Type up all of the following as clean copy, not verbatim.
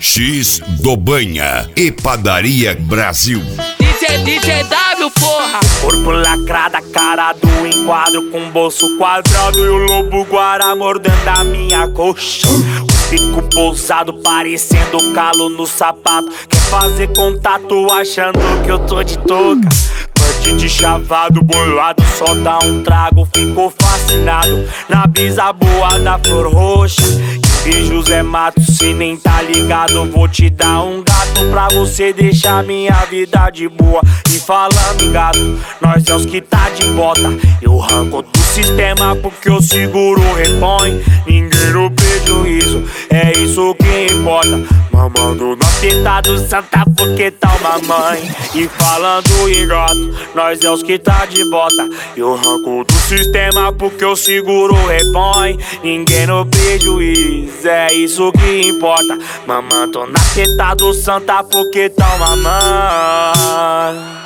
X do Banha e Padaria Brasil. DJ W, porra! Corpo lacrado, a cara do enquadro com bolso quadrado e o lobo guará mordendo a minha coxa. O pico pousado parecendo calo no sapato. Quer fazer contato achando que eu tô de touca. De chavado, bolado, só dá um trago. Ficou fascinado na brisa boa da flor roxa. E José Matos, se nem tá ligado, vou te dar um gato pra você deixar minha vida de boa. E falando em gato, nós é os que tá de bota. Eu arranco do sistema porque eu seguro o repõe. Ninguém no prejuízo, é isso que importa. Mamando na teta do Santa porque tá uma mãe. E falando em gato, nós é os que tá de bota. Eu arranco do sistema porque eu seguro o repõe. Ninguém no prejuízo, é isso que importa. Mamando na teta do Santa porque tá uma mãe.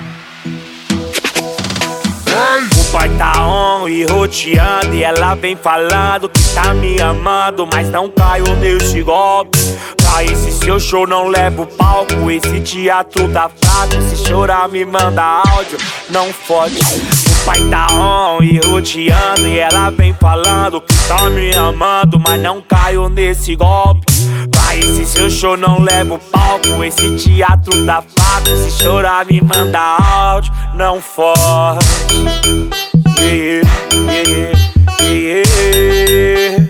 O pai tá on e roteando e ela vem falando que tá me amando, mas não caio nesse golpe. Pra esse seu show não levo palco, esse teatro tá fraco. Se chorar me manda áudio, não fode. O pai tá on e roteando e ela vem falando que tá me amando, mas não caio nesse golpe. Pra esse seu show não levo palco, esse teatro tá fraco. Se chorar me manda áudio, não fode. Yeah, yeah, yeah.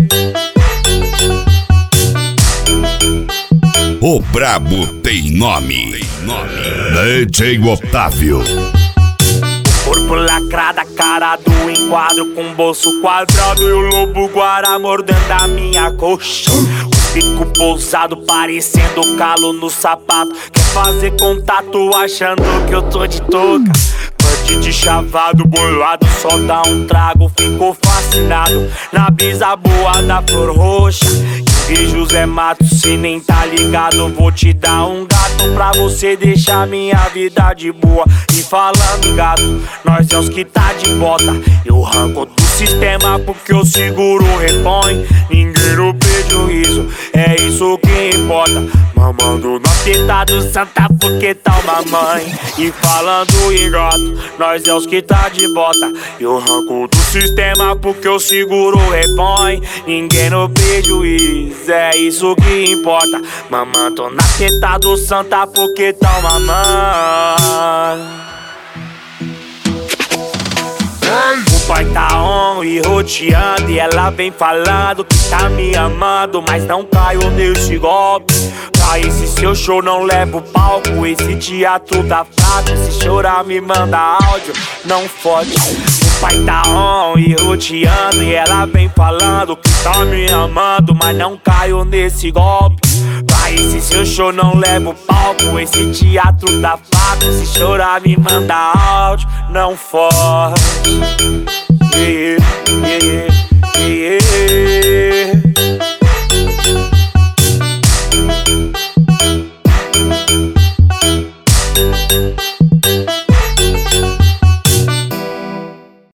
O brabo tem nome. DJ Otávio. Corpo lacrado, a cara do enquadro com bolso quadrado e o lobo guará mordendo a minha coxa. O pico pousado parecendo calo no sapato. Quer fazer contato achando que eu tô de touca. De chavado, bolado, só dá um trago. Ficou fascinado na brisa boa da flor roxa. E José Matos, se nem tá ligado, vou te dar um gato pra você deixar minha vida de boa. E falando em gato, nós é os que tá de bota. Eu arranco do sistema porque eu seguro o repõe. Ninguém no prejuízo, é isso que importa. Mamando na teta do Santa porque tá uma mãe. E falando em gato, nós é os que tá de bota. Eu arranco do sistema porque eu seguro o repõe. Ninguém no prejuízo, é isso que importa. Mamando na teta do Santa porque tá uma mãe. O pai tá on e roteando e ela vem falando que tá me amando, mas não caio nesse golpe. Pra esse seu show não levo palco, esse teatro tá fraco. Se chorar me manda áudio, não fode. O pai tá on e roteando e ela vem falando que tá me amando, mas não caio nesse golpe. Pra esse seu show não levo palco, esse teatro tá fraco. Se chorar me manda áudio, não fode. Yeah, yeah, yeah.